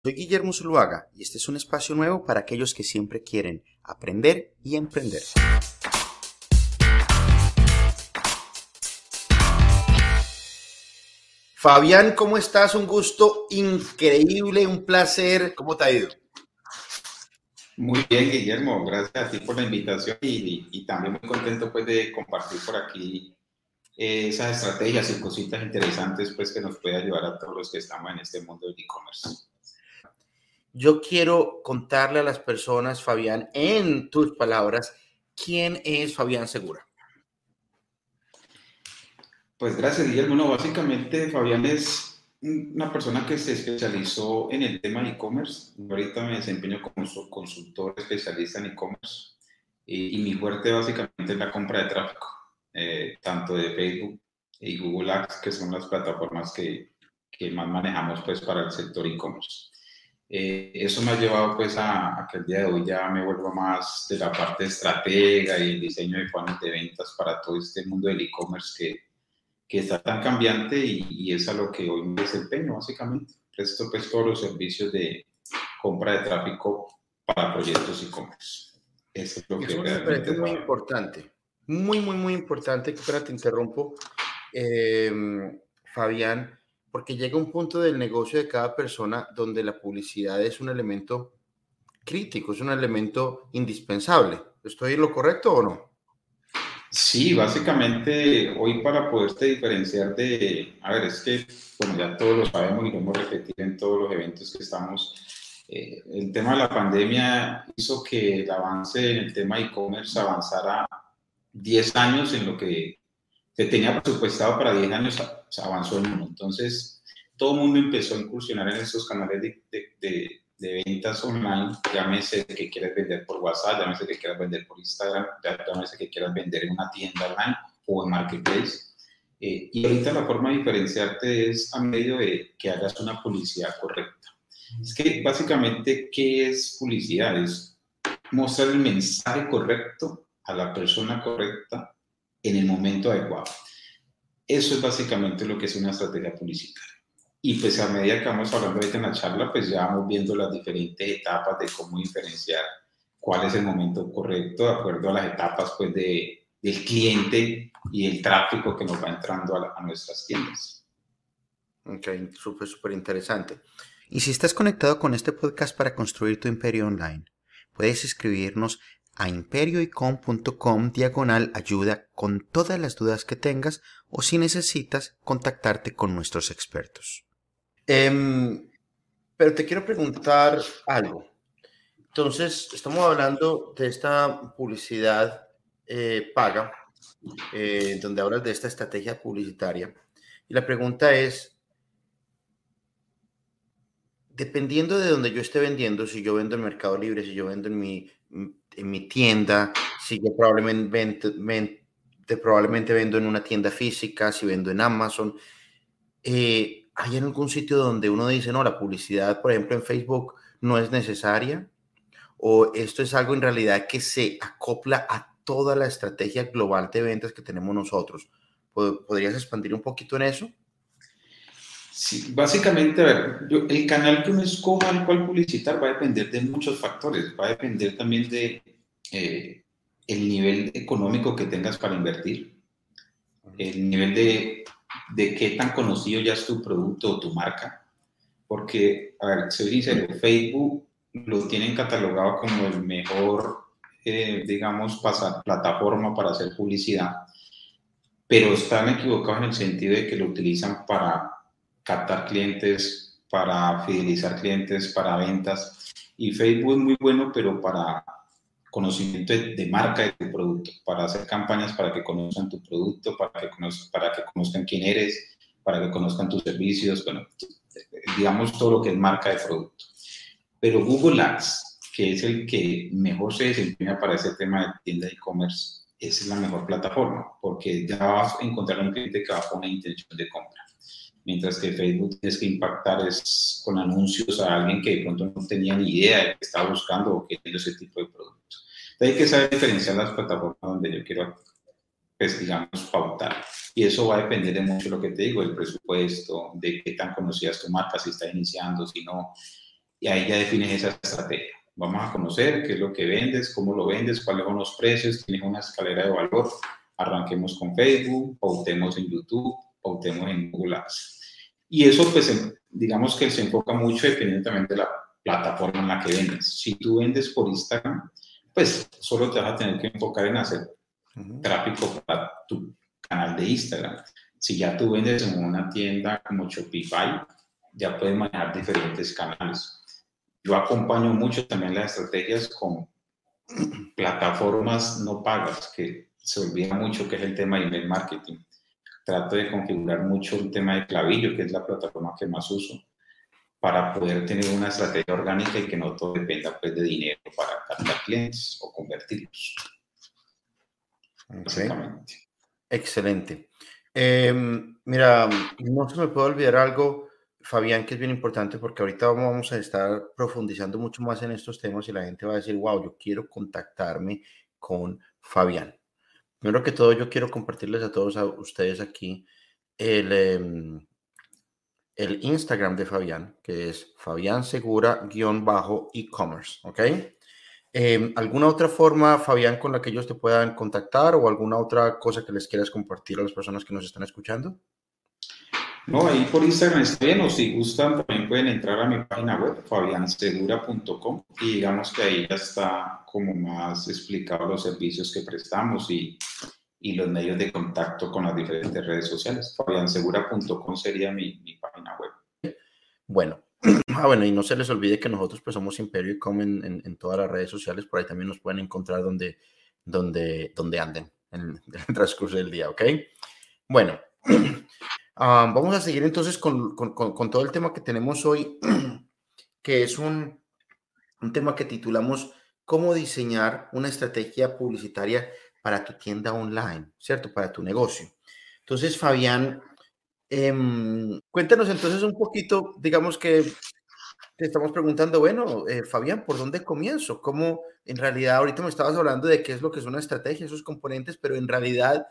Soy Guillermo Zuluaga y este es un espacio nuevo para aquellos que siempre quieren aprender y emprender. Fabián, ¿cómo estás? Un gusto increíble, un placer. ¿Cómo te ha ido? Muy bien, Guillermo, gracias a ti por la invitación y también muy contento pues de compartir por aquí esas estrategias y cositas interesantes pues que nos puede ayudar a todos los que estamos en este mundo del e-commerce. Yo quiero contarle a las personas, Fabián, en tus palabras, ¿quién es Fabián Segura? Pues gracias, Guillermo. No, básicamente Fabián es una persona que se especializó en el tema de e-commerce. Ahorita me desempeño como su consultor especialista en e-commerce y mi fuerte básicamente es la compra de tráfico, tanto de Facebook y Google Ads, que son las plataformas que más manejamos pues para el sector e-commerce. Eso me ha llevado pues a que el día de hoy ya me vuelvo más de la parte estratega y el diseño de planes de ventas para todo este mundo del e-commerce que está tan cambiante y es a lo que hoy me desempeño básicamente. Presto pues todos los servicios de compra de tráfico para proyectos e-commerce. Eso es lo que Eso me parece realmente muy trabajo. importante, muy importante. Espera, te interrumpo, eh, Fabián, porque llega un punto del negocio de cada persona donde la publicidad es un elemento crítico, es un elemento indispensable. ¿Estoy en lo correcto o no? Sí, básicamente hoy para poderte diferenciar a ver, es que, bueno, ya todos lo sabemos y lo hemos repetido en todos los eventos que estamos, el tema de la pandemia hizo que el avance en el tema e-commerce avanzara 10 años en lo que se tenía presupuestado para 10 años, se avanzó en uno. Entonces, todo el mundo empezó a incursionar en esos canales de ventas online, llámese que quieras vender por WhatsApp, llámese que quieras vender por Instagram, llámese que quieras vender en una tienda online o en Marketplace. Y ahorita la forma de diferenciarte es a medio de que hagas una publicidad correcta. Es que básicamente, ¿qué es publicidad? Es mostrar el mensaje correcto a la persona correcta en el momento adecuado. Eso es básicamente lo que es una estrategia publicitaria. Y pues a medida que vamos hablando ahorita en la charla, pues ya vamos viendo las diferentes etapas de cómo diferenciar cuál es el momento correcto de acuerdo a las etapas pues del cliente y el tráfico que nos va entrando a nuestras tiendas. Ok, súper interesante. Y si estás conectado con este podcast para construir tu imperio online, puedes escribirnos a imperioicom.com/ayuda con todas las dudas que tengas o si necesitas contactarte con nuestros expertos. Pero te quiero preguntar algo. Entonces, estamos hablando de esta publicidad paga, donde hablas de esta estrategia publicitaria. Y la pregunta es, dependiendo de donde yo esté vendiendo, si yo vendo en Mercado Libre, si yo vendo en mi tienda, si yo probablemente vendo en una tienda física, si vendo en Amazon, ¿hay en algún sitio donde uno dice, no, la publicidad, por ejemplo, en Facebook no es necesaria? ¿O esto es algo en realidad que se acopla a toda la estrategia global de ventas que tenemos nosotros? ¿Podrías expandir un poquito en eso? Sí, básicamente, a ver, el canal que uno escoja al cual publicitar va a depender de muchos factores, va a depender también de eh, el nivel económico que tengas para invertir, el nivel de qué tan conocido ya es tu producto o tu marca, porque, a ver, soy sincero, Facebook lo tienen catalogado como el mejor, digamos, plataforma para hacer publicidad, pero están equivocados en el sentido de que lo utilizan para captar clientes, para fidelizar clientes, para ventas. Y Facebook es muy bueno, pero para conocimiento de marca de tu producto, para hacer campañas para que conozcan tu producto, para que conozcan quién eres, para que conozcan tus servicios, bueno, digamos todo lo que es marca de producto. Pero Google Ads, que es el que mejor se desempeña para ese tema de tienda de e-commerce, esa es la mejor plataforma, porque ya vas a encontrar un cliente que va con una intención de compra. Mientras que Facebook tienes que impactar es con anuncios a alguien que de pronto no tenía ni idea de que está buscando o que tiene ese tipo de productos. Entonces hay que saber diferenciar las plataformas donde yo quiero, pues digamos, pautar. Y eso va a depender de mucho lo que te digo, del presupuesto, de qué tan conocida es tu marca, si está iniciando, si no. y ahí ya defines esa estrategia. Vamos a conocer qué es lo que vendes, cómo lo vendes, cuáles son los precios, tienes una escalera de valor. Arranquemos con Facebook, pautemos en YouTube, pautemos en Google Ads. Y eso, pues, digamos que se enfoca mucho dependiendo también de la plataforma en la que vendes. Si tú vendes por Instagram, pues solo te vas a tener que enfocar en hacer tráfico para tu canal de Instagram. Si ya tú vendes en una tienda como Shopify, ya puedes manejar diferentes canales. Yo acompaño mucho también las estrategias con plataformas no pagas, que se olvida mucho que es el tema de email marketing. Trato de configurar mucho el tema de Klaviyo, que es la plataforma que más uso, para poder tener una estrategia orgánica y que no todo dependa, pues, de dinero para captar clientes o convertirlos. Okay. Excelente. Mira, no se me puede olvidar algo, Fabián, que es bien importante, porque ahorita vamos a estar profundizando mucho más en estos temas y la gente va a decir, wow, yo quiero contactarme con Fabián. Primero que todo, yo quiero compartirles a todos ustedes aquí el Instagram de Fabián, que es Fabián Segura-e-commerce, ¿ok? ¿Alguna otra forma, Fabián, con la que ellos te puedan contactar o alguna otra cosa que les quieras compartir a las personas que nos están escuchando? No, ahí por Instagram está bien, o si gustan también pueden entrar a mi página web, fabiansegura.com, y digamos que ahí ya está como más explicado los servicios que prestamos y los medios de contacto con las diferentes redes sociales. Fabiansegura.com sería mi página web. Bueno, bueno, y no se les olvide que nosotros pues somos Imperio .com en todas las redes sociales, por ahí también nos pueden encontrar donde anden en el transcurso del día, ¿ok? Bueno, vamos a seguir entonces con todo el tema que tenemos hoy, que es un tema que titulamos ¿Cómo diseñar una estrategia publicitaria para tu tienda online, ¿cierto? Para tu negocio. Entonces, Fabián, cuéntanos entonces un poquito, digamos que te estamos preguntando, bueno, Fabián, ¿por dónde comienzo? ¿Cómo en realidad ahorita me estabas hablando de qué es lo que es una estrategia, esos componentes, pero en realidad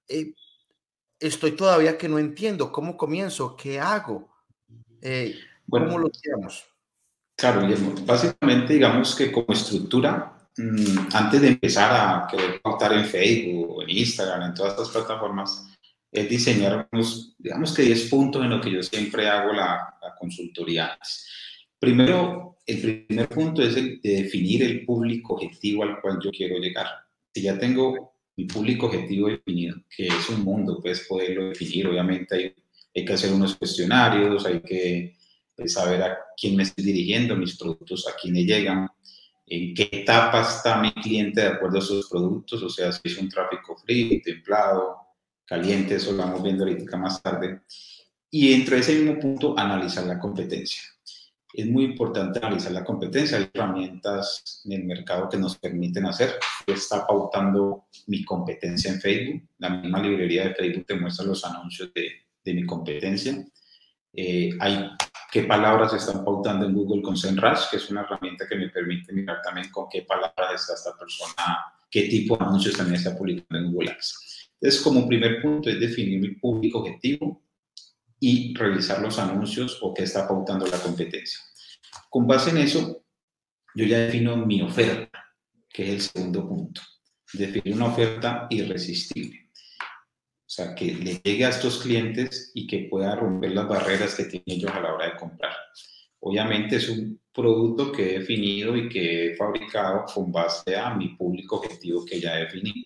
estoy todavía que no entiendo cómo comienzo, qué hago, cómo Bueno, lo hacemos? claro, Guillermo. Básicamente, digamos que como estructura, antes de empezar a querer pautar en Facebook o en Instagram, en todas estas plataformas, es diseñar unos, digamos que 10 puntos en lo que yo siempre hago la consultoría antes. Primero, el primer punto es el de definir el público objetivo al cual yo quiero llegar. Si ya tengo mi público objetivo definido, que es un mundo, pues poderlo definir. Obviamente hay que hacer unos cuestionarios, hay que saber a quién me estoy dirigiendo, mis productos, a quiénes llegan, en qué etapa está mi cliente de acuerdo a sus productos, o sea, si es un tráfico frío, templado, caliente, eso lo vamos viendo ahorita más tarde. Y entre ese mismo punto, analizar la competencia. Es muy importante analizar la competencia. Hay herramientas en el mercado que nos permiten hacer. Está pautando mi competencia en Facebook. La misma librería de Facebook te muestra los anuncios de mi competencia. Hay qué palabras están pautando en Google con SEMrush, que es una herramienta que me permite mirar también con qué palabras está esta persona, qué tipo de anuncios también está publicando en Google Ads. Entonces, como primer punto es definir mi público objetivo y revisar los anuncios o qué está pautando la competencia. Con base en eso, yo ya defino mi oferta, que es el segundo punto. Definir una oferta irresistible. O sea, que le llegue a estos clientes y que pueda romper las barreras que tienen ellos a la hora de comprar. Obviamente es un producto que he definido y que he fabricado con base a mi público objetivo que ya he definido.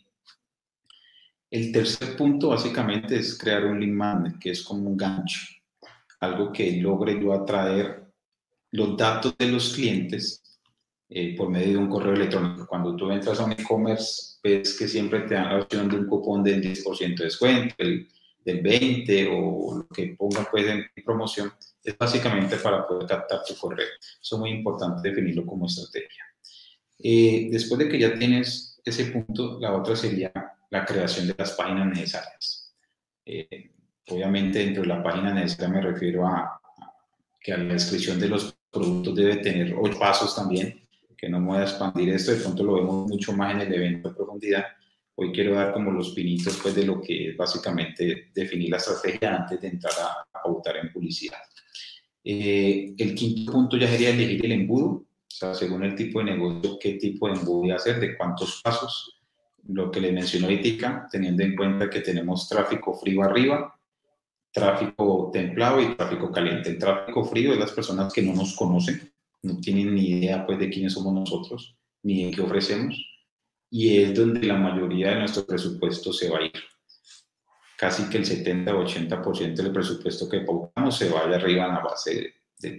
El tercer punto básicamente es crear un lead magnet, que es como un gancho, algo que logre yo atraer los datos de los clientes por medio de un correo electrónico. Cuando tú entras a un e-commerce, ves que siempre te dan la opción de un cupón del 10% de descuento, del 20% o lo que ponga pues en promoción. Es básicamente para poder captar tu correo. Eso es muy importante definirlo como estrategia. Después de que ya tienes ese punto, la otra sería la creación de las páginas necesarias. Obviamente dentro de la página necesaria me refiero a que a la descripción de los productos debe tener 8 pasos también, que no me voy a expandir esto, de pronto lo vemos mucho más en el evento de profundidad. Hoy quiero dar como los pinitos pues, de lo que es básicamente definir la estrategia antes de entrar a pautar en publicidad. El quinto punto ya sería elegir el embudo, o sea, según el tipo de negocio, qué tipo de embudo voy a hacer, de cuántos pasos, lo que le mencionó ahorita, teniendo en cuenta que tenemos tráfico frío arriba, tráfico templado y tráfico caliente. El tráfico frío es las personas que no nos conocen, no tienen ni idea pues de quiénes somos nosotros, ni de qué ofrecemos, y es donde la mayoría de nuestro presupuesto se va a ir. Casi que el 70 o 80% del presupuesto que pongamos se vaya arriba en la base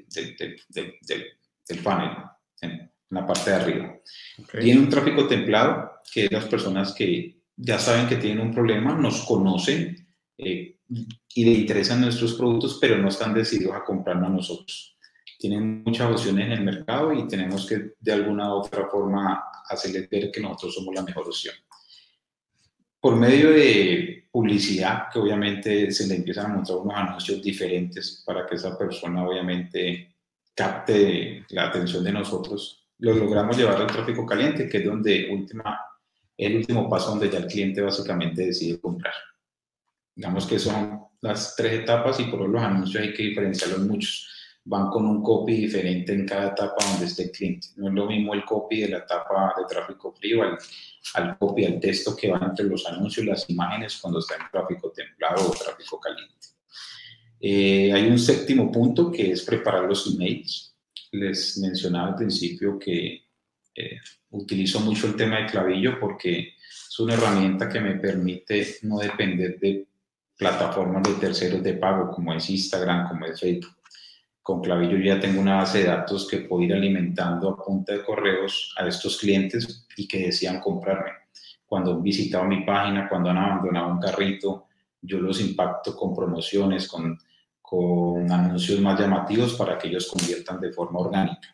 del funnel, en la parte de arriba. Okay. Viene un tráfico templado, que es las personas que ya saben que tienen un problema, nos conocen y le interesan nuestros productos, pero no están decididos a comprarnos a nosotros. Tienen muchas opciones en el mercado y tenemos que de alguna u otra forma hacerles ver que nosotros somos la mejor opción. Por medio de publicidad, que obviamente se le empiezan a mostrar unos anuncios diferentes para que esa persona obviamente capte la atención de nosotros, lo logramos llevar al tráfico caliente, que es donde el último paso donde ya el cliente básicamente decide comprar. Digamos que son las 3 etapas y por los anuncios hay que diferenciarlos muchos. Van con un copy diferente en cada etapa donde esté el cliente. No es lo mismo el copy de la etapa de tráfico frío al copy, al texto que va entre los anuncios y las imágenes cuando está en tráfico templado o tráfico caliente. Hay un séptimo punto que es preparar los emails. Les mencionaba al principio que utilizo mucho el tema de Klaviyo porque es una herramienta que me permite no depender de plataformas de terceros de pago como es Instagram, como es Facebook. Con Klaviyo ya tengo una base de datos que puedo ir alimentando a punta de correos a estos clientes y que desean comprarme. Cuando han visitado mi página, cuando han abandonado un carrito, yo los impacto con promociones, con anuncios más llamativos para que ellos conviertan de forma orgánica.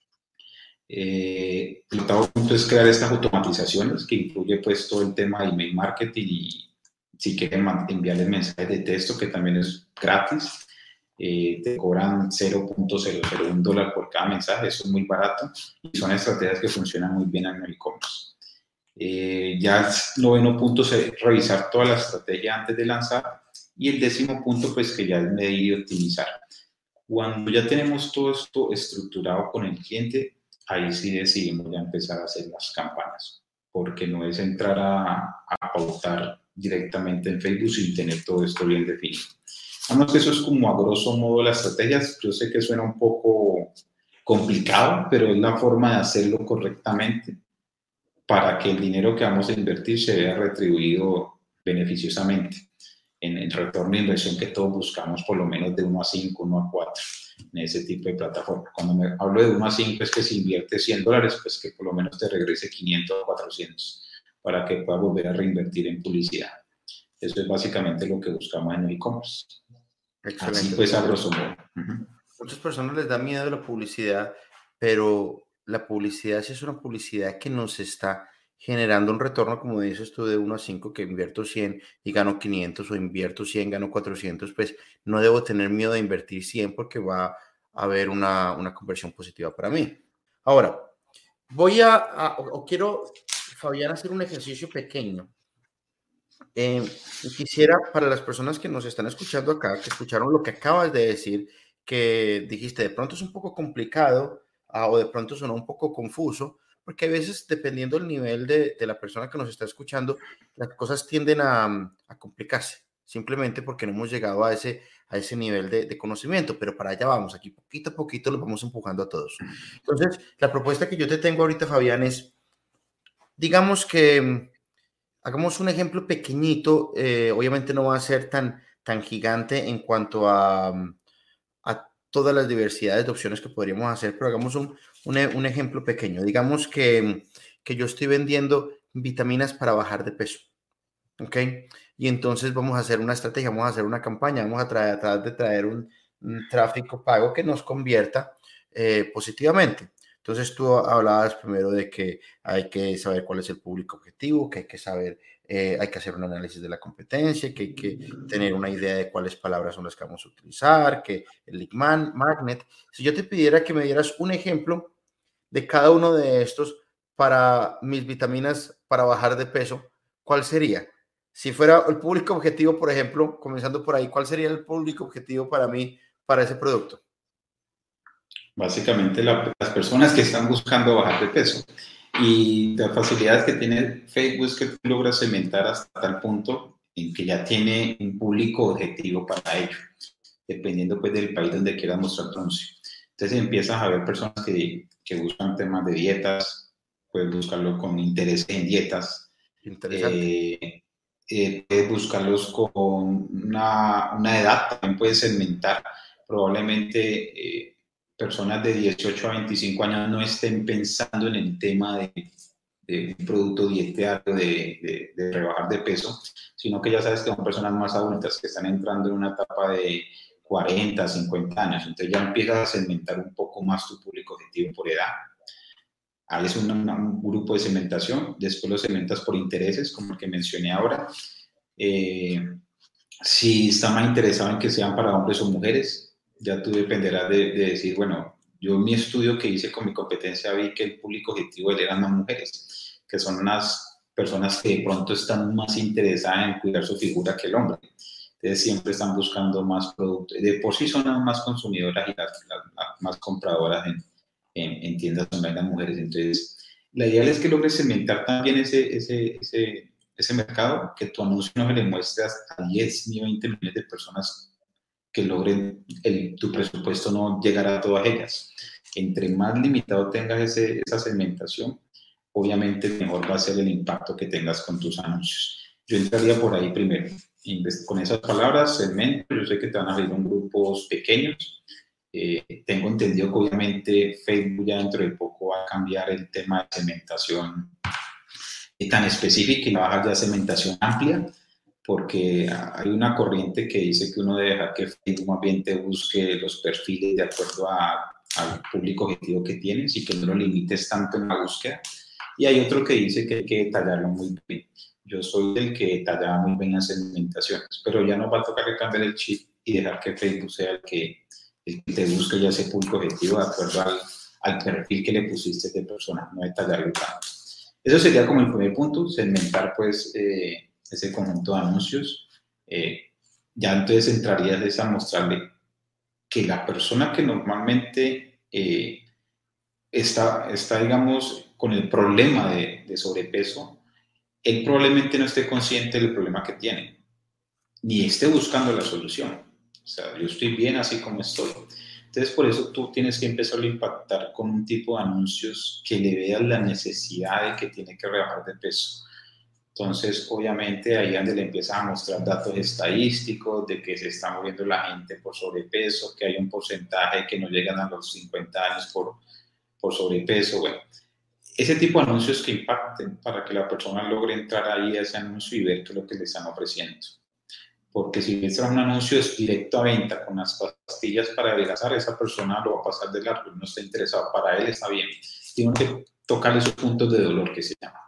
El octavo punto es crear estas automatizaciones que incluye pues todo el tema de email marketing y si quieren enviarles mensajes de texto que también es gratis. Te cobran $0.001 por cada mensaje, eso es muy barato y son estrategias que funcionan muy bien en el e-commerce. Ya el noveno punto es revisar toda la estrategia antes de lanzar y el décimo punto pues que ya es medir y optimizar. Cuando ya tenemos todo esto estructurado con el cliente, ahí sí decidimos ya empezar a hacer las campañas, porque no es entrar a pautar directamente en Facebook sin tener todo esto bien definido. Además que eso es como a grosso modo las estrategias. Yo sé que suena un poco complicado, pero es la forma de hacerlo correctamente para que el dinero que vamos a invertir se vea retribuido beneficiosamente en el retorno de inversión que todos buscamos, por lo menos de 1 a 5, 1 a 4 en ese tipo de plataforma. Cuando me hablo de 1 a 5 es que si inviertes $100, pues que por lo menos te regrese 500 o 400 para que puedas volver a reinvertir en publicidad. Eso es básicamente lo que buscamos en el e-commerce. Excelente. Así pues, a grosso modo. Muchas personas les da miedo la publicidad, pero la publicidad, si es una publicidad que nos está generando un retorno, como dices tú, de 1 a 5, que invierto 100 y gano 500, o invierto 100, gano 400, pues no debo tener miedo de invertir 100 porque va a haber una conversión positiva para mí. Ahora, quiero, Fabián, hacer un ejercicio pequeño. Quisiera, para las personas que nos están escuchando acá, que escucharon lo que acabas de decir, que dijiste, de pronto es un poco complicado o de pronto sonó un poco confuso, porque a veces, dependiendo del nivel de la persona que nos está escuchando, las cosas tienden a complicarse, simplemente porque no hemos llegado a ese nivel de conocimiento, pero para allá vamos, aquí poquito a poquito los vamos empujando a todos. Entonces, la propuesta que yo te tengo ahorita, Fabián, es, digamos que hagamos un ejemplo pequeñito, obviamente no va a ser tan gigante en cuanto a todas las diversidades de opciones que podríamos hacer, pero hagamos un ejemplo pequeño. Digamos que yo estoy vendiendo vitaminas para bajar de peso, ¿ok? Y entonces vamos a hacer una estrategia, vamos a hacer una campaña, vamos a tratar de traer un tráfico pago que nos convierta positivamente. Entonces tú hablabas primero de que hay que saber cuál es el público objetivo, que hay que saber, hay que hacer un análisis de la competencia, que hay que tener una idea de cuáles palabras son las que vamos a utilizar, que el lead magnet. Si yo te pidiera que me dieras un ejemplo de cada uno de estos para mis vitaminas para bajar de peso, ¿cuál sería? Si fuera el público objetivo, por ejemplo, comenzando por ahí, ¿cuál sería el público objetivo para mí, para ese producto? Básicamente las personas que están buscando bajar de peso. Y las facilidades que tiene Facebook es que tú logras segmentar hasta tal punto en que ya tiene un público objetivo para ello, dependiendo pues del país donde quieras mostrar tu anuncio. Entonces empiezas a ver personas que buscan temas de dietas, puedes buscarlo con interés en dietas, Interesante. puedes buscarlos con una edad, también puedes segmentar. Probablemente personas de 18 a 25 años no estén pensando en el tema de un producto dietario, de rebajar de peso, sino que ya sabes que son personas más adultas que están entrando en una etapa de 40, 50 años. Entonces ya empiezas a segmentar un poco más tu público objetivo por edad. Haces un grupo de segmentación, después lo segmentas por intereses, como el que mencioné ahora. Eh, si está más interesado en que sean para hombres o mujeres, ya tú dependerás de decir, bueno, yo en mi estudio que hice con mi competencia vi que el público objetivo eran las mujeres, que son unas personas que de pronto están más interesadas en cuidar su figura que el hombre. Entonces siempre están buscando más productos. De por sí son las más consumidoras y las más compradoras en tiendas online las mujeres. Entonces, la idea es que logres segmentar también ese mercado, que tu anuncio no se le muestre a 10 ni 20 millones de personas, que logren tu presupuesto no llegar a todas ellas. Entre más limitado tengas esa segmentación, obviamente mejor va a ser el impacto que tengas con tus anuncios. Yo entraría por ahí primero. Con esas palabras, segmento, yo sé que te van a salir en grupos pequeños. Tengo entendido que obviamente Facebook ya dentro de poco va a cambiar el tema de segmentación tan específica y va a bajar ya segmentación amplia, porque hay una corriente que dice que uno debe dejar que Facebook más bien te busque los perfiles de acuerdo al público objetivo que tienes y que no lo limites tanto en la búsqueda. Y hay otro que dice que hay que detallarlo muy bien. Yo soy del que detallaba muy bien las segmentaciones, pero ya nos va a tocar que cambiar el chip y dejar que Facebook sea el que te busque ya ese público objetivo de acuerdo al perfil que le pusiste de persona, no detallarlo tanto. Eso sería como el primer punto, segmentar pues ese conjunto de anuncios. Ya entonces entrarías a mostrarle que la persona que normalmente está, digamos, con el problema de sobrepeso, él probablemente no esté consciente del problema que tiene, ni esté buscando la solución. O sea, yo estoy bien así como estoy. Entonces, por eso tú tienes que empezar a impactar con un tipo de anuncios que le vean la necesidad de que tiene que rebajar de peso. Entonces, obviamente, ahí es donde le empiezan a mostrar datos estadísticos de que se está moviendo la gente por sobrepeso, que hay un porcentaje que no llegan a los 50 años por sobrepeso. Bueno, ese tipo de anuncios que impacten para que la persona logre entrar ahí a ese anuncio y ver qué es lo que le están ofreciendo. Porque si ves un anuncio es directo a venta con las pastillas para adelgazar, esa persona lo va a pasar de largo, no está interesado, para él está bien. Tiene que tocar esos puntos de dolor que se llama.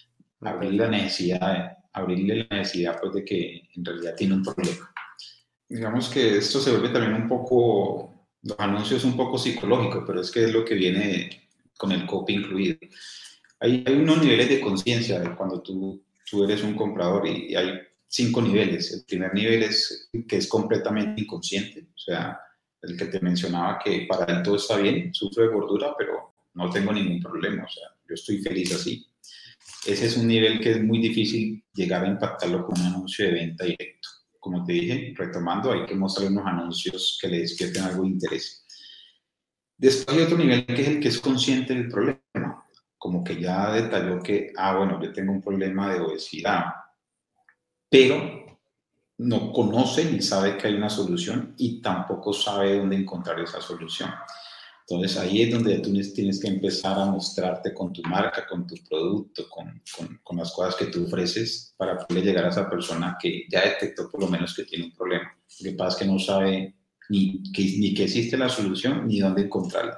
Abrirle la necesidad pues, de que en realidad tiene un problema. Digamos que esto se vuelve también un poco, los anuncios un poco psicológicos, pero es que es lo que viene con el copy incluido. Hay unos niveles de conciencia de cuando tú eres un comprador y hay 5 niveles. El primer nivel es que es completamente inconsciente, o sea, el que te mencionaba que para él todo está bien, sufro de gordura, pero no tengo ningún problema, o sea, yo estoy feliz así. Ese es un nivel que es muy difícil llegar a impactarlo con un anuncio de venta directo. Como te dije, retomando, hay que mostrarle unos anuncios que le despierten algo de interés. Después hay otro nivel que es el que es consciente del problema, como que ya detalló que, bueno, yo tengo un problema de obesidad, pero no conoce ni sabe que hay una solución y tampoco sabe dónde encontrar esa solución. Entonces ahí es donde tú tienes que empezar a mostrarte con tu marca, con tu producto, con las cosas que tú ofreces para poder llegar a esa persona que ya detectó por lo menos que tiene un problema. Lo que pasa es que no sabe ni que existe la solución ni dónde encontrarla.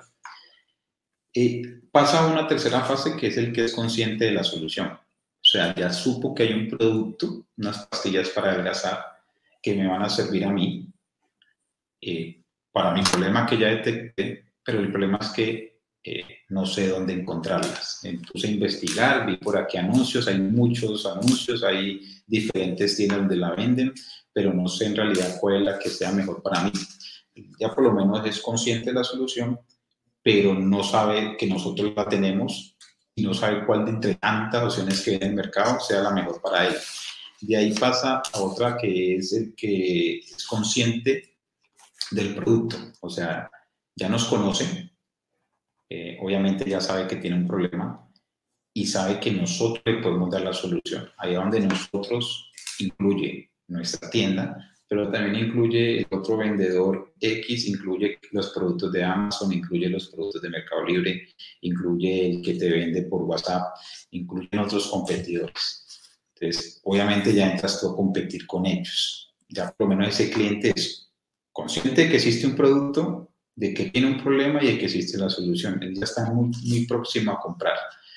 Pasa a una tercera fase que es el que es consciente de la solución. O sea, ya supo que hay un producto, unas pastillas para adelgazar que me van a servir a mí para mi problema que ya detecté, pero el problema es que no sé dónde encontrarlas. Me puse a investigar, vi por aquí anuncios, hay muchos anuncios, hay diferentes tiendas donde la venden, pero no sé en realidad cuál es la que sea mejor para mí. Ya por lo menos es consciente de la solución pero no sabe que nosotros la tenemos y no sabe cuál de entre tantas opciones que hay en el mercado sea la mejor para él. De ahí pasa a otra que es el que es consciente del producto, o sea, ya nos conoce, obviamente ya sabe que tiene un problema y sabe que nosotros le podemos dar la solución. Ahí donde nosotros incluye nuestra tienda, pero también incluye el otro vendedor X, incluye los productos de Amazon, incluye los productos de Mercado Libre, incluye el que te vende por WhatsApp, incluyen otros competidores. Entonces, obviamente ya entras tú a competir con ellos. Ya por lo menos ese cliente es consciente de que existe un producto, de que tiene un problema y de que existe la solución. Él ya está muy, muy próximo a comprar.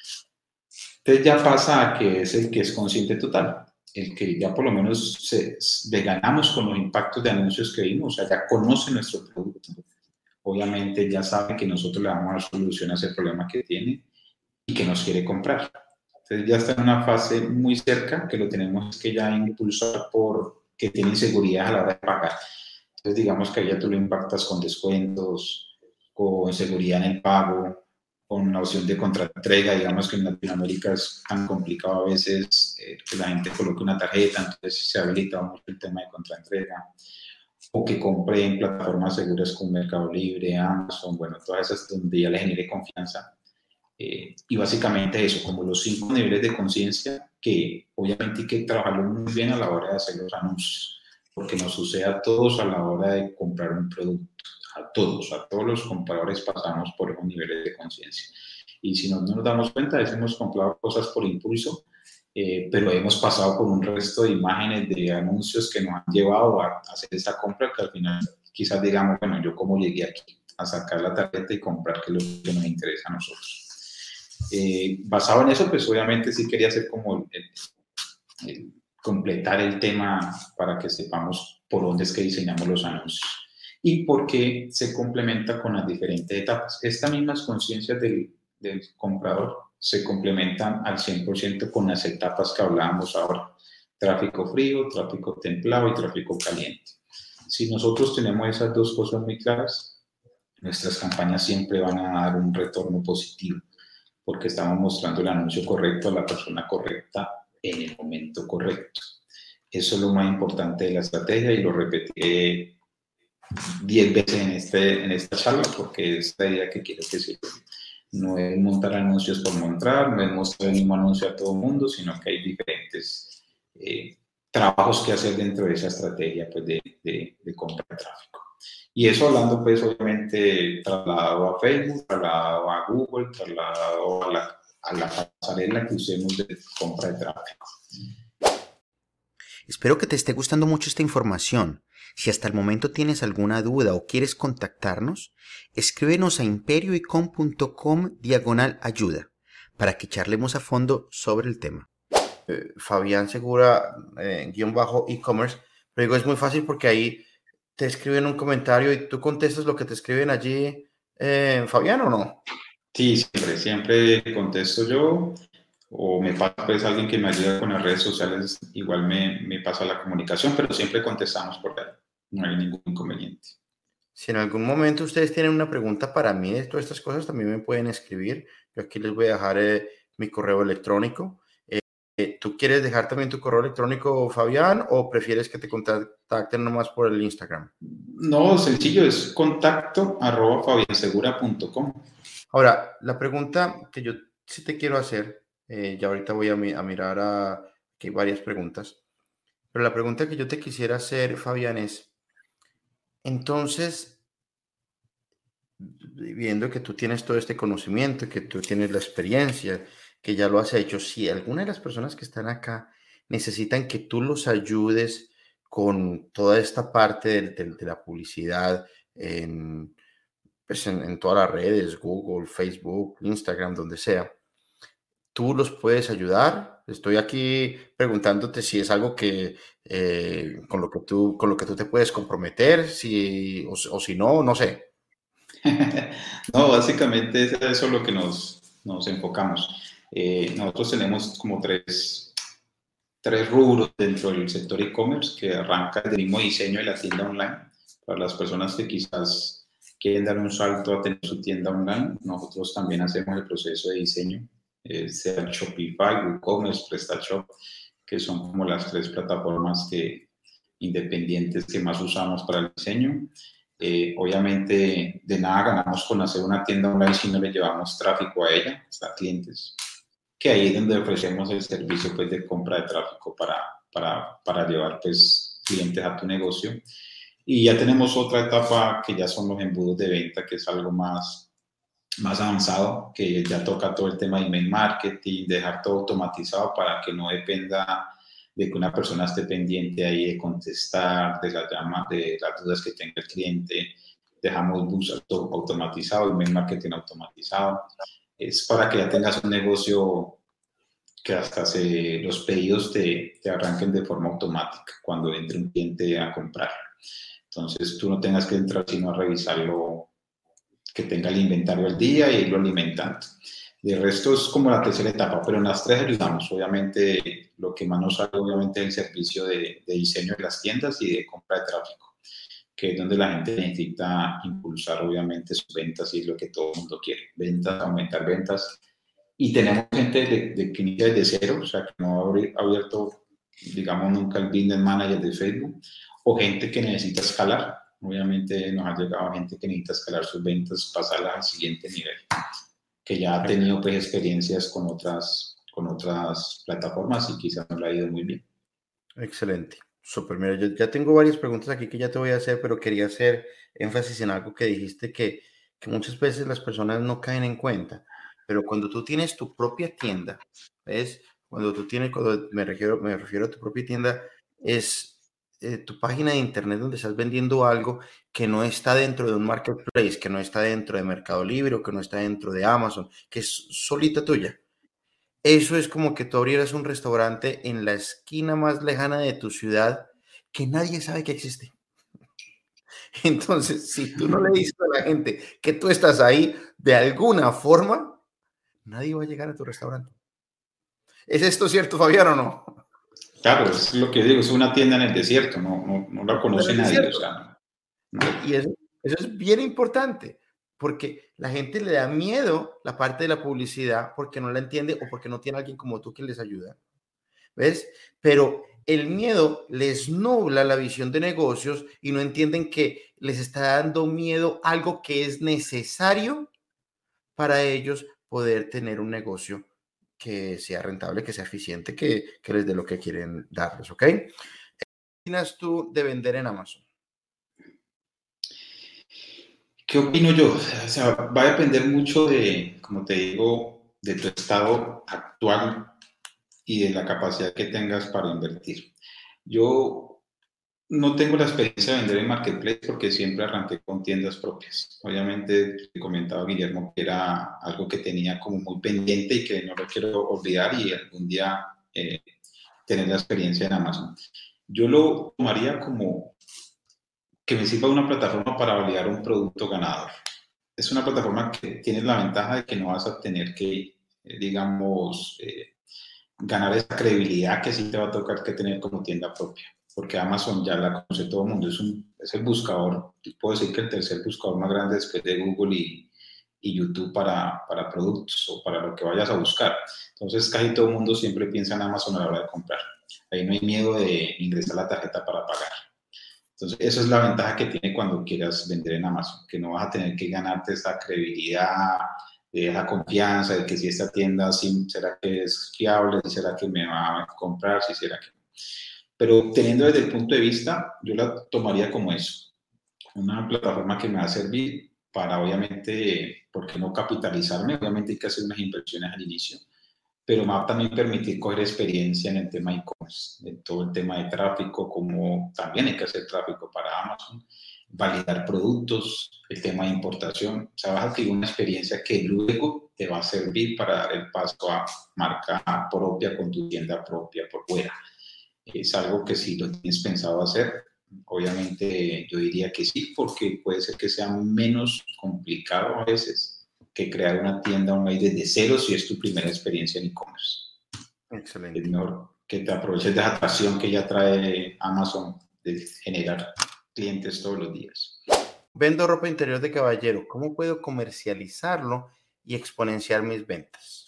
Entonces ya pasa a que es el que es consciente total, el que ya por lo menos le ganamos con los impactos de anuncios que vimos, o sea, ya conoce nuestro producto. Obviamente ya sabe que nosotros le vamos a dar solución a ese problema que tiene y que nos quiere comprar. Entonces ya está en una fase muy cerca que lo tenemos que ya impulsar porque tiene inseguridad a la hora de pagar. Entonces digamos que ya tú lo impactas con descuentos, con seguridad en el pago, con la opción de contraentrega. Digamos que en Latinoamérica es tan complicado a veces que la gente coloque una tarjeta, entonces se habilita mucho el tema de contraentrega, o que compre en plataformas seguras como Mercado Libre, Amazon, bueno, todas esas donde ya le genere confianza. Y básicamente eso, como los 5 niveles de conciencia que obviamente hay que trabajarlo muy bien a la hora de hacer los anuncios, porque nos sucede a todos a la hora de comprar un producto, a todos los compradores pasamos por esos niveles de conciencia. Y si no nos damos cuenta, hemos comprado cosas por impulso, pero hemos pasado por un resto de imágenes de anuncios que nos han llevado a hacer esa compra que al final quizás digamos, bueno, yo cómo llegué aquí a sacar la tarjeta y comprar que es lo que nos interesa a nosotros. Basado en eso, pues obviamente sí quería hacer como completar el tema para que sepamos por dónde es que diseñamos los anuncios y por qué se complementa con las diferentes etapas. Estas mismas conciencias del comprador se complementan al 100% con las etapas que hablábamos ahora: tráfico frío, tráfico templado y tráfico caliente. Si nosotros tenemos esas dos cosas muy claras, nuestras campañas siempre van a dar un retorno positivo, porque estamos mostrando el anuncio correcto a la persona correcta en el momento correcto. Eso es lo más importante de la estrategia y lo repetiré 10 veces en esta charla porque es la idea que quiero que sirva. No es montar anuncios por montar, no es mostrar el mismo anuncio a todo el mundo, sino que hay diferentes trabajos que hacer dentro de esa estrategia pues, de compra de tráfico. Y eso hablando, pues, obviamente, trasladado a Facebook, trasladado a Google, trasladado a la pasarela que usemos de compra de tráfico. Espero que te esté gustando mucho esta información. Si hasta el momento tienes alguna duda o quieres contactarnos, escríbenos a imperioicom.com/ayuda para que charlemos a fondo sobre el tema. Fabián Segura, _e-commerce, pero digo, es muy fácil porque ahí te escriben un comentario y tú contestas lo que te escriben allí, Fabián, ¿o no? Sí, siempre contesto yo, o me pasa pues alguien que me ayuda con las redes sociales, igual me pasa la comunicación, pero siempre contestamos por ahí, no hay ningún inconveniente. Si en algún momento ustedes tienen una pregunta para mí de todas estas cosas, también me pueden escribir. Yo aquí les voy a dejar mi correo electrónico. ¿Tú quieres dejar también tu correo electrónico, Fabián, o prefieres que te contacten nomás por el Instagram? No, sencillo, es contacto@fabiansegura.com. Ahora, la pregunta que yo sí te quiero hacer, ya ahorita voy a mirar que hay varias preguntas, pero la pregunta que yo te quisiera hacer, Fabián, es, entonces, viendo que tú tienes todo este conocimiento, que tú tienes la experiencia, que ya lo has hecho, si alguna de las personas que están acá necesitan que tú los ayudes con toda esta parte de la publicidad pues en todas las redes, Google, Facebook, Instagram, donde sea, tú los puedes ayudar. Estoy aquí preguntándote si es algo que con lo que tú te puedes comprometer, o si no, no sé. No, básicamente es eso lo que nos enfocamos. Nosotros tenemos como tres rubros dentro del sector e-commerce, que arranca desde el mismo diseño de la tienda online, para las personas que quizás quieren dar un salto a tener su tienda online, nosotros también hacemos el proceso de diseño, sea Shopify, WooCommerce, PrestaShop, que son como las 3 plataformas independientes que más usamos para el diseño. Obviamente, de nada ganamos con hacer una tienda online si no le llevamos tráfico a ella, a clientes, que ahí es donde ofrecemos el servicio pues, de compra de tráfico para llevar pues, clientes a tu negocio. Y ya tenemos otra etapa que ya son los embudos de venta, que es algo más avanzado, que ya toca todo el tema de email marketing, dejar todo automatizado para que no dependa de que una persona esté pendiente ahí de contestar, de las llamadas, de las dudas que tenga el cliente. Dejamos bus automatizado, email marketing automatizado. Es para que ya tengas un negocio que hasta los pedidos te arranquen de forma automática cuando entre un cliente a comprar. Entonces tú no tengas que entrar sino a revisarlo, que tenga el inventario al día y irlo alimentando. De resto es como la tercera etapa, pero en las 3 ayudamos. Obviamente lo que más nos sale obviamente es el servicio de diseño de las tiendas y de compra de tráfico, que es donde la gente necesita impulsar obviamente sus ventas y es lo que todo el mundo quiere. Ventas, aumentar ventas. Y tenemos gente que inicia desde cero, o sea, que no ha abierto, digamos, nunca el business manager de Facebook, o gente que necesita escalar. Obviamente nos ha llegado gente que necesita escalar sus ventas, pasarlas al siguiente nivel, que ya ha tenido pues, experiencias con otras plataformas y quizás no le ha ido muy bien. Excelente. Súper. Mira, yo ya tengo varias preguntas aquí que ya te voy a hacer, pero quería hacer énfasis en algo que dijiste que muchas veces las personas no caen en cuenta. Pero cuando tú tienes tu propia tienda, ¿ves? Cuando me refiero a tu propia tienda, es tu página de internet donde estás vendiendo algo que no está dentro de un marketplace, que no está dentro de Mercado Libre o que no está dentro de Amazon, que es solita tuya. Eso es como que tú abrieras un restaurante en la esquina más lejana de tu ciudad que nadie sabe que existe. Entonces, si tú no le dices a la gente que tú estás ahí de alguna forma, nadie va a llegar a tu restaurante. ¿Es esto cierto, Fabián, o no? Claro, es lo que digo, es una tienda en el desierto, no la conoce ¿Es nadie, o cierto? sea, no. Y eso es bien importante, porque la gente le da miedo la parte de la publicidad porque no la entiende o porque no tiene alguien como tú que les ayuda. ¿Ves? Pero el miedo les nubla la visión de negocios y no entienden que les está dando miedo algo que es necesario para ellos poder tener un negocio que sea rentable, que sea eficiente, que les dé lo que quieren darles, ¿ok? ¿Qué opinas tú de vender en Amazon? ¿Qué opino yo? O sea, va a depender mucho de, como te digo, de tu estado actual y de la capacidad que tengas para invertir. Yo no tengo la experiencia de vender en Marketplace porque siempre arranqué con tiendas propias. Obviamente, te comentaba Guillermo que era algo que tenía como muy pendiente y que no lo quiero olvidar y algún día tener la experiencia en Amazon. Yo lo tomaría como que me sirva una plataforma para validar un producto ganador. Es una plataforma que tiene la ventaja de que no vas a tener que, digamos, ganar esa credibilidad que sí te va a tocar que tener como tienda propia, porque Amazon ya la conoce todo el mundo, es el buscador, puedo decir que el tercer buscador más grande después de Google y YouTube para productos o para lo que vayas a buscar. Entonces casi todo el mundo siempre piensa en Amazon a la hora de comprar. Ahí no hay miedo de ingresar la tarjeta para pagar. Entonces, esa es la ventaja que tiene cuando quieras vender en Amazon, que no vas a tener que ganarte esa credibilidad, esa confianza de que si esta tienda sí, será que es fiable, si será que me va a comprar, si será que no. Pero teniendo desde el punto de vista, yo la tomaría como eso, una plataforma que me va a servir para, obviamente, ¿por qué no capitalizarme? Obviamente hay que hacer unas inversiones al inicio, pero me va a también permitir coger experiencia en el tema e-commerce, en todo el tema de tráfico, como también hay que hacer tráfico para Amazon, validar productos, el tema de importación. O sea, vas a adquirir una experiencia que luego te va a servir para dar el paso a marca propia con tu tienda propia por fuera. Es algo que si lo tienes pensado hacer, obviamente yo diría que sí, porque puede ser que sea menos complicado a veces que crear una tienda online desde cero si es tu primera experiencia en e-commerce. Es Excelente. mejor que te aproveches de esa atracción que ya trae Amazon de generar clientes todos los días. Vendo ropa interior de caballero. ¿Cómo puedo comercializarlo y exponenciar mis ventas?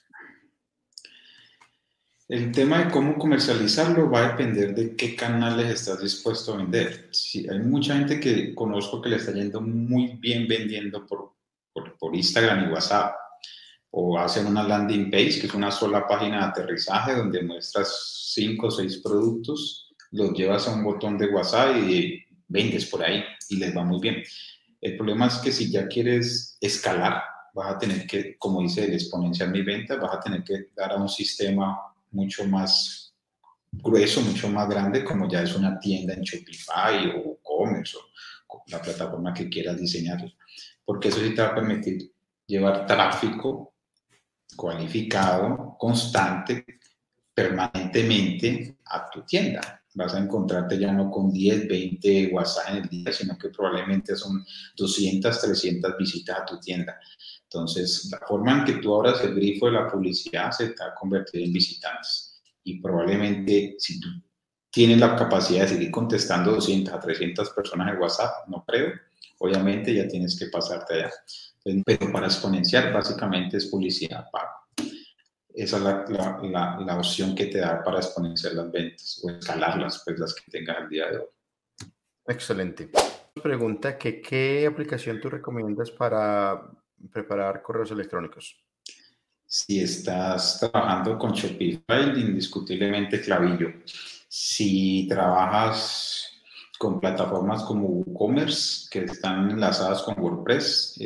El tema de cómo comercializarlo va a depender de qué canales estás dispuesto a vender. Si hay mucha gente que conozco que le está yendo muy bien vendiendo por Instagram y WhatsApp, o hacen una landing page, que es una sola página de aterrizaje donde muestras 5 o 6 productos, los llevas a un botón de WhatsApp y vendes por ahí y les va muy bien. El problema es que si ya quieres escalar, vas a tener que, como dice el exponencial mi venta, vas a tener que dar a un sistema mucho más grueso, mucho más grande, como ya es una tienda en Shopify o WooCommerce o la plataforma que quieras diseñar, porque eso sí te va a permitir llevar tráfico cualificado, constante, permanentemente a tu tienda. Vas a encontrarte ya no con 10, 20 WhatsApp en el día, sino que probablemente son 200, 300 visitas a tu tienda. Entonces, la forma en que tú abras el grifo de la publicidad se te va a convertir en visitantes. Y probablemente, si tú tienes la capacidad de seguir contestando 200 a 300 personas en WhatsApp, no creo, obviamente ya tienes que pasarte allá. Pero para exponenciar, básicamente es publicidad paga. Esa es la opción que te da para exponenciar las ventas o escalarlas, pues las que tengas al día de hoy. Excelente. Pregunta que ¿qué aplicación tú recomiendas para preparar correos electrónicos? Si estás trabajando con Shopify, indiscutiblemente Clavillo. Si trabajas con plataformas como WooCommerce, que están enlazadas con WordPress,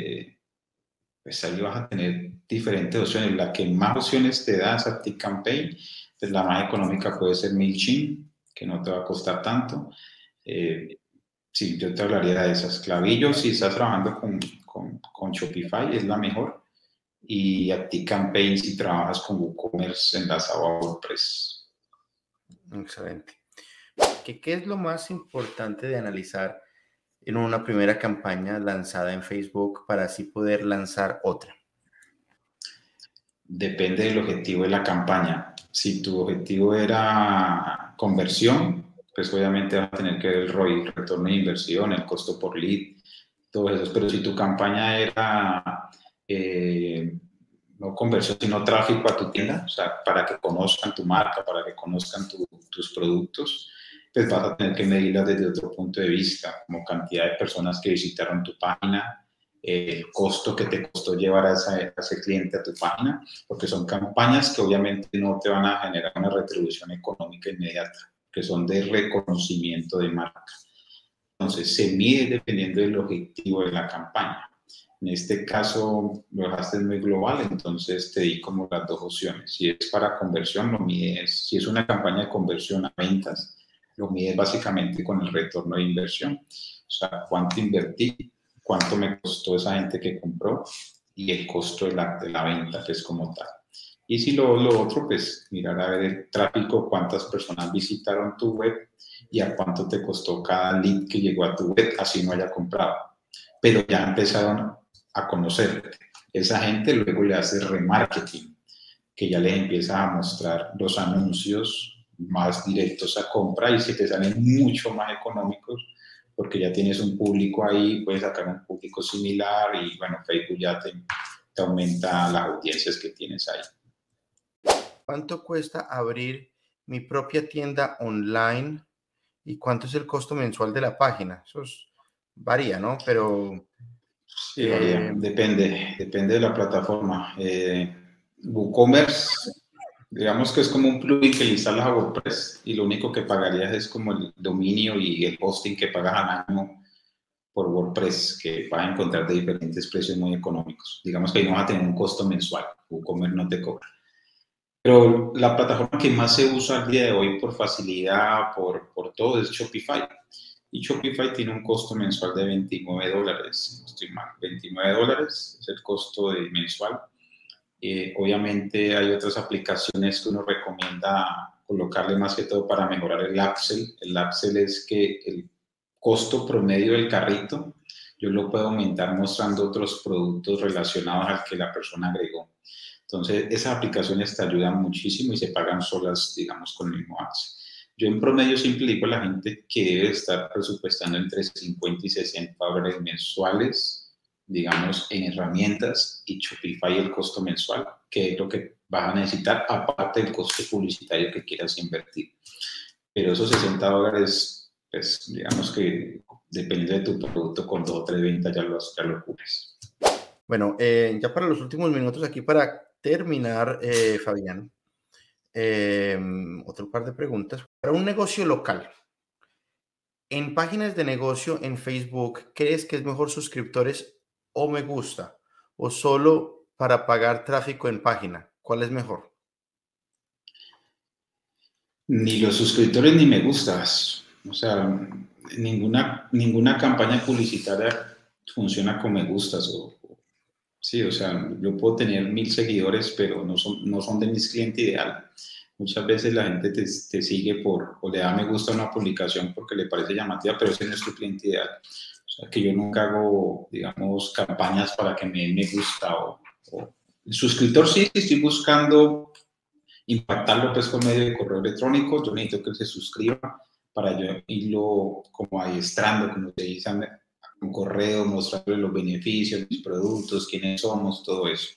pues ahí vas a tener diferentes opciones. La que más opciones te da es ActiveCampaign, pues la más económica puede ser MailChimp, que no te va a costar tanto. Sí, yo te hablaría de esas. Clavillo, si estás trabajando con Shopify, es la mejor. Y ActiveCampaign si trabajas con WooCommerce enlazado a WordPress. Excelente. ¿Qué es lo más importante de analizar en una primera campaña lanzada en Facebook para así poder lanzar otra? Depende del objetivo de la campaña. Si tu objetivo era conversión, pues obviamente vas a tener que ver el ROI, el retorno de inversión, el costo por lead, todo eso. Pero si tu campaña era no conversión, sino tráfico a tu tienda, o sea, para que conozcan tu marca, para que conozcan tus productos, pues vas a tener que medirlas desde otro punto de vista, como cantidad de personas que visitaron tu página, el costo que te costó llevar a ese cliente a tu página, porque son campañas que obviamente no te van a generar una retribución económica inmediata, que son de reconocimiento de marca. Entonces, se mide dependiendo del objetivo de la campaña. En este caso, lo dejaste muy global, entonces te di como las dos opciones. Si es para conversión, lo mides, si es una campaña de conversión a ventas, lo mides básicamente con el retorno de inversión. O sea, cuánto invertí, cuánto me costó esa gente que compró y el costo de la venta, que es como tal. Y si lo otro, pues mirar a ver el tráfico, cuántas personas visitaron tu web y a cuánto te costó cada lead que llegó a tu web, así no haya comprado. Pero ya empezaron a conocerte. Esa gente luego le hace remarketing, que ya les empieza a mostrar los anuncios más directos a compra y se te salen mucho más económicos porque ya tienes un público ahí, puedes sacar un público similar y bueno, Facebook ya te aumenta las audiencias que tienes ahí. ¿Cuánto cuesta abrir mi propia tienda online y cuánto es el costo mensual de la página? Varía, ¿no? Pero Sí, varía, depende de la plataforma. WooCommerce, digamos que es como un plugin que le instalas a WordPress y lo único que pagarías es como el dominio y el hosting que pagas al año por WordPress, que vas a encontrar de diferentes precios muy económicos. Digamos que ahí no vas a tener un costo mensual, WooCommerce no te cobra. Pero la plataforma que más se usa al día de hoy por facilidad, por todo, es Shopify. Y Shopify tiene un costo mensual de $29, si no estoy mal. $29 es el costo mensual. Obviamente hay otras aplicaciones que uno recomienda colocarle más que todo para mejorar el upsell. El upsell es que el costo promedio del carrito yo lo puedo aumentar mostrando otros productos relacionados al que la persona agregó. Entonces, esas aplicaciones te ayudan muchísimo y se pagan solas, digamos, con el mismo upsell. Yo en promedio siempre digo a la gente que debe estar presupuestando entre 50 y 60 dólares mensuales, digamos, en herramientas y Shopify el costo mensual, que es lo que vas a necesitar, aparte del costo publicitario que quieras invertir. Pero esos 60 dólares, pues digamos que depende de tu producto, con 2 o 3 ventas ya lo cubres. Bueno, ya para los últimos minutos aquí para terminar, Fabián, otro par de preguntas. Para un negocio local, en páginas de negocio en Facebook, ¿crees que es mejor suscriptores o me gusta? ¿O solo para pagar tráfico en página? ¿Cuál es mejor? Ni los suscriptores ni me gustas. O sea, ninguna campaña publicitaria funciona con me gustas. Sí, o sea, yo puedo tener 1000 seguidores, pero no son de mis clientes ideal. Muchas veces la gente te sigue o le da me gusta a una publicación porque le parece llamativa, pero ese no es tu cliente ideal. O sea, que yo nunca hago, digamos, campañas para que me den me gusta el suscriptor sí, estoy buscando impactarlo pues por medio de correo electrónico. Yo necesito que él se suscriba para yo irlo como adiestrando, como se dice, un correo, mostrarle los beneficios, mis productos, quiénes somos, todo eso.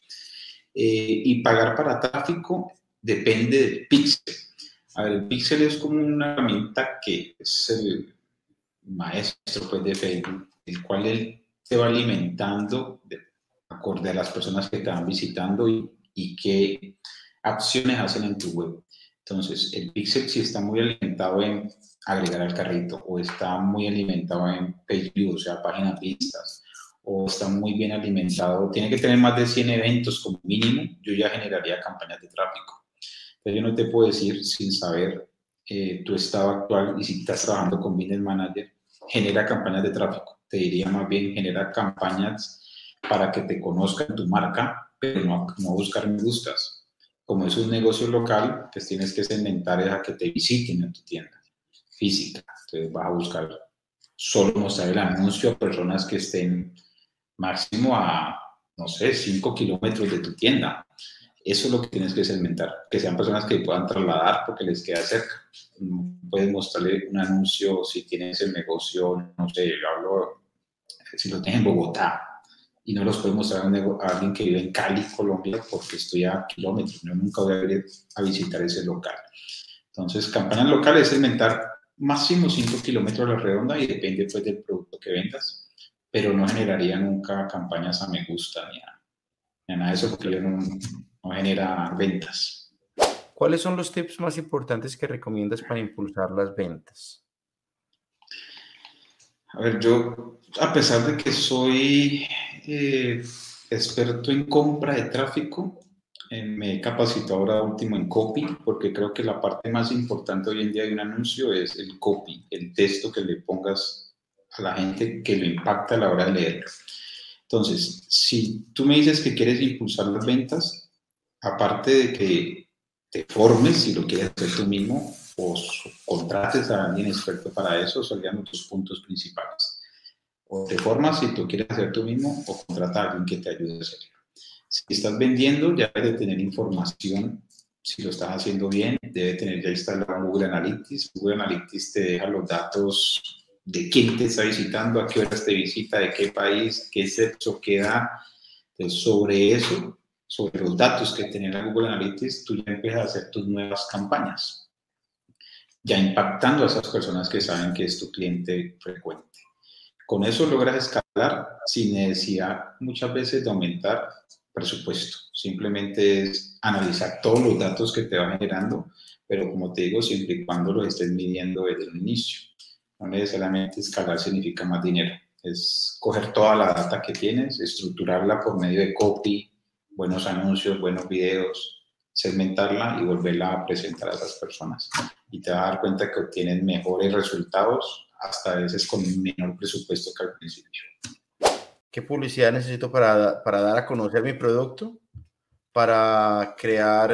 Y pagar para tráfico depende del píxel. A ver, el píxel es como una herramienta que es el maestro pues, de Facebook, el cual él te va alimentando acorde a las personas que te van visitando y qué acciones hacen en tu web. Entonces, el pixel si está muy alimentado en agregar al carrito, o está muy alimentado en page view, o sea, páginas vistas, o está muy bien alimentado, tiene que tener más de 100 eventos como mínimo, yo ya generaría campañas de tráfico. Entonces, yo no te puedo decir sin saber tu estado actual y si estás trabajando con Business Manager, genera campañas de tráfico. Te diría más bien, genera campañas para que te conozcan tu marca, pero no buscar me gustas. Como es un negocio local, pues tienes que segmentar a que te visiten en tu tienda física. Entonces vas a buscar solo mostrar el anuncio a personas que estén máximo a, no sé, 5 kilómetros de tu tienda. Eso es lo que tienes que segmentar, que sean personas que puedan trasladar porque les queda cerca. Puedes mostrarle un anuncio si tienes el negocio, no sé, hablo, si lo tienes en Bogotá y no los puedes mostrar a alguien que vive en Cali, Colombia, porque estoy a kilómetros, yo nunca voy a ir a visitar ese local. Entonces, campañas locales es segmentar máximo 5 kilómetros a la redonda y depende pues del producto que vendas, pero no generaría nunca campañas a me gusta ni a nada de eso porque no genera ventas. ¿Cuáles son los tips más importantes que recomiendas para impulsar las ventas? A ver, yo, a pesar de que soy experto en compra de tráfico, me he capacitado ahora último en copy, porque creo que la parte más importante hoy en día de un anuncio es el copy, el texto que le pongas a la gente que lo impacta a la hora de leerlo. Entonces, si tú me dices que quieres impulsar las ventas, aparte de que te formes, si lo quieres hacer tú mismo, o contrates a alguien experto para eso, serían tus puntos principales. O te formas si tú quieres hacer tú mismo, o contrata a alguien que te ayude a hacerlo. Si estás vendiendo, ya debe tener información. Si lo estás haciendo bien, debe tener ya instalado Google Analytics. Google Analytics te deja los datos de quién te está visitando, a qué horas te visita, de qué país, qué sexo, qué edad. Entonces, sobre eso, sobre los datos que tenía Google Analytics, tú ya empiezas a hacer tus nuevas campañas, ya impactando a esas personas que saben que es tu cliente frecuente. Con eso logras escalar sin necesidad muchas veces de aumentar presupuesto. Simplemente es analizar todos los datos que te va generando, pero como te digo, siempre y cuando los estés midiendo desde el inicio. No necesariamente escalar significa más dinero. Es coger toda la data que tienes, estructurarla por medio de copy, buenos anuncios, buenos videos, segmentarla y volverla a presentar a esas personas. Y te vas a dar cuenta que obtienes mejores resultados, hasta a veces con menor presupuesto que al principio. ¿Qué publicidad necesito para dar a conocer mi producto? Para crear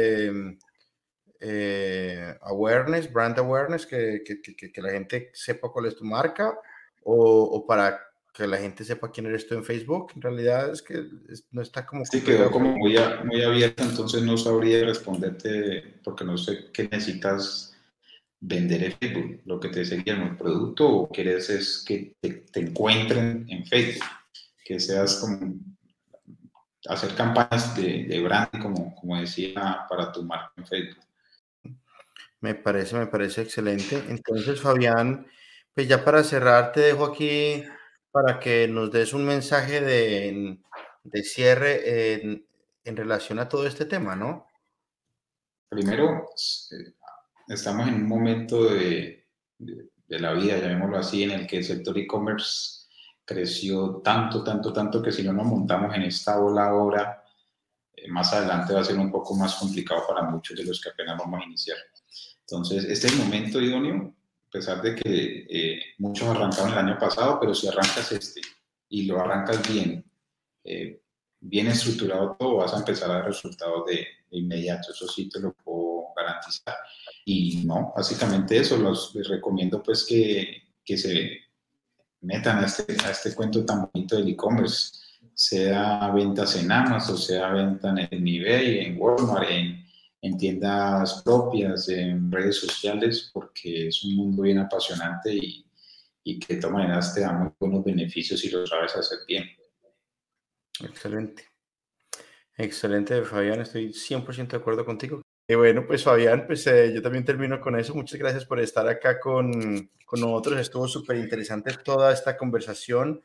awareness, brand awareness, que la gente sepa cuál es tu marca, o para que la gente sepa quién eres tú en Facebook. En realidad es que no está como Sí, quedó completamente... como muy abierta, entonces no sabría responderte porque no sé qué necesitas vender en Facebook, lo que te dice Guillermo, el producto, o quieres es que te encuentren en Facebook, que seas como hacer campañas de branding, como decía, para tu marca en Facebook. Me parece excelente. Entonces, Fabián, pues ya para cerrar, te dejo aquí para que nos des un mensaje de cierre en relación a todo este tema, ¿no? Primero, estamos en un momento de la vida, llamémoslo así, en el que el sector e-commerce creció tanto, tanto, tanto que si no nos montamos en esta ola ahora, más adelante va a ser un poco más complicado para muchos de los que apenas vamos a iniciar. Entonces, este es el momento idóneo, a pesar de que muchos arrancaron el año pasado, pero si arrancas este y lo arrancas bien, bien estructurado todo, vas a empezar a dar resultados de inmediato, eso sí te lo puedo garantizar. Y no, básicamente eso, les recomiendo pues que se metan a este cuento tan bonito del e-commerce, sea ventas en Amazon, sea venta en eBay, en Walmart, en tiendas propias, en redes sociales, porque es un mundo bien apasionante y que de todas maneras te da muy buenos beneficios si lo sabes hacer bien. Excelente. Excelente, Fabián, estoy 100% de acuerdo contigo. Y bueno, pues Fabián, pues yo también termino con eso. Muchas gracias por estar acá con nosotros. Estuvo súper interesante toda esta conversación,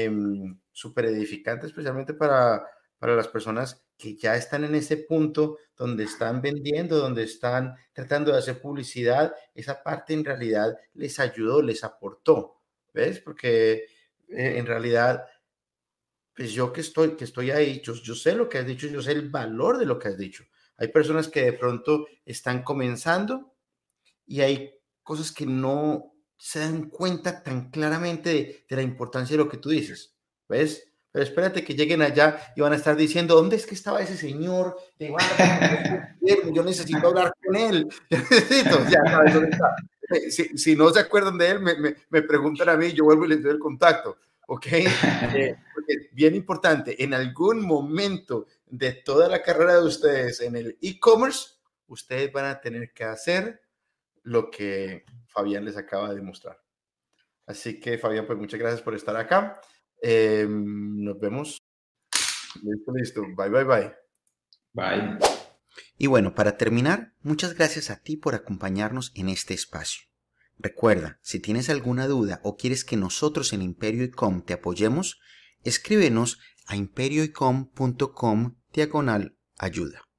súper edificante, especialmente para las personas que ya están en ese punto donde están vendiendo, donde están tratando de hacer publicidad. Esa parte en realidad les ayudó, les aportó, ¿ves? Porque en realidad pues yo que estoy ahí, yo sé lo que has dicho, yo sé el valor de lo que has dicho. Hay personas que de pronto están comenzando y hay cosas que no se dan cuenta tan claramente de la importancia de lo que tú dices, ¿ves? Pero espérate que lleguen allá y van a estar diciendo, ¿dónde es que estaba ese señor de barba? Yo necesito hablar con él, yo necesito, ya sabes dónde está. Si no se acuerdan de él, me preguntan a mí, yo vuelvo y les doy el contacto, ¿ok? Porque bien importante, en algún momento de toda la carrera de ustedes en el e-commerce, ustedes van a tener que hacer lo que Fabián les acaba de mostrar. Así que, Fabián, pues muchas gracias por estar acá. Nos vemos. Listo, listo. Bye, bye, bye. Bye. Y bueno, para terminar, muchas gracias a ti por acompañarnos en este espacio. Recuerda, si tienes alguna duda o quieres que nosotros en Imperio.com te apoyemos, escríbenos a imperioicom.com/ayuda.